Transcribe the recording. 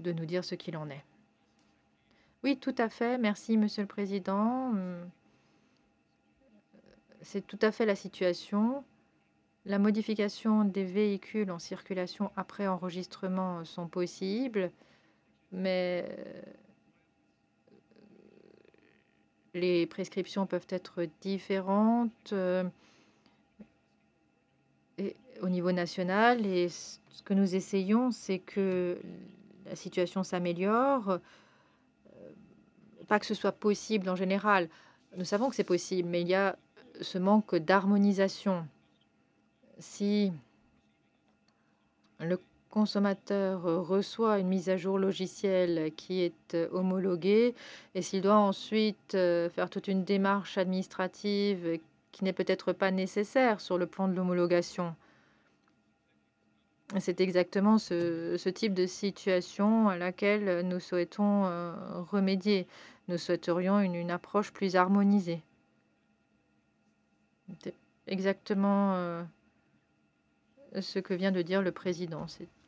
de nous dire ce qu'il en est. Oui, tout à fait. Merci, Monsieur le Président. C'est tout à fait la situation. La modification des véhicules en circulation après enregistrement sont possibles, mais les prescriptions peuvent être différentes et, au niveau national. Et ce que nous essayons, c'est que la situation s'améliore. Pas que ce soit possible en général. Nous savons que c'est possible, mais il y a ce manque d'harmonisation. Si le consommateur reçoit une mise à jour logicielle qui est homologuée et s'il doit ensuite faire toute une démarche administrative qui n'est peut-être pas nécessaire sur le plan de l'homologation, c'est exactement ce type de situation à laquelle nous souhaitons remédier. Nous souhaiterions une approche plus harmonisée. C'est exactement ce que vient de dire le président. C'est